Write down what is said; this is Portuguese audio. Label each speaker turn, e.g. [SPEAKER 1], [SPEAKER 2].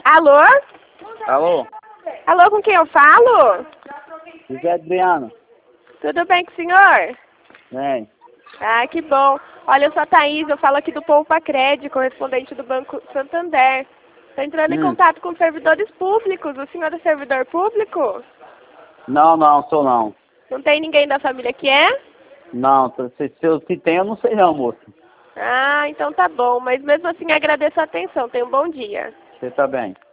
[SPEAKER 1] Alô?
[SPEAKER 2] Alô?
[SPEAKER 1] Alô, com quem eu falo?
[SPEAKER 2] José Adriano.
[SPEAKER 1] Tudo bem com o senhor?
[SPEAKER 2] Vem.
[SPEAKER 1] Ah, que bom. Olha, eu sou a Thaís, eu falo aqui do Poupa Cred, correspondente do Banco Santander. Estou entrando em contato com servidores públicos. O senhor é servidor público?
[SPEAKER 2] Não, sou não.
[SPEAKER 1] Não tem ninguém da família que é?
[SPEAKER 2] Não, se tem eu não sei não, moço.
[SPEAKER 1] Ah, então tá bom. Mas mesmo assim agradeço a atenção. Tenha um bom dia.
[SPEAKER 2] Você tá bem.